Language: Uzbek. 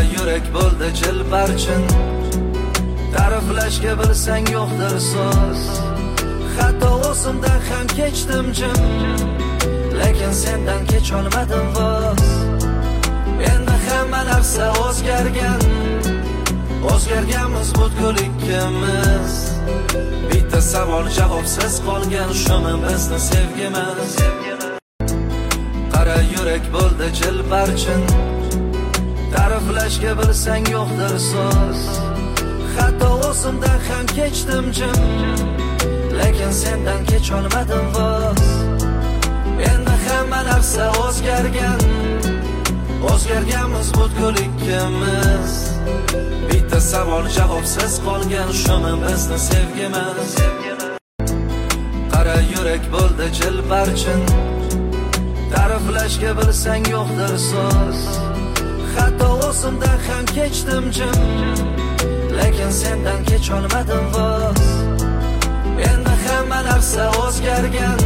yurak bo'ldi jilbarchin, ta'riflashga bilsang yo'qdir so'z. Hatto o'zimdan ham kechdim jim, lekin sendan kech olmadim voz. Endi hamma narsa o'zgargan, o'zgarganmiz butkul ikkimiz. Bitta savol javobsiz qolgan, shumi bizni sevgimiz. Qara yurak bo'ldi jilbarchin, ta'riflashga bilsang yo'qdir so'z. Hatto o'zimdan ham kechdim jim, lekin sendan kech olmadim voz. Endi hamma narsa o'zgargan, o'zgarganmiz butkul ikkimiz. Bitta savol javobsiz qolgan, shumi bizni sevgimiz. Qara yurak bo'ldi jilbarchin, ta'riflashga bilsang yo'qdir so'z. Hatto o'zimdan ham kechdim jim, lekin sendan kech olmadim voz. Endi hamma narsa o'zgargan,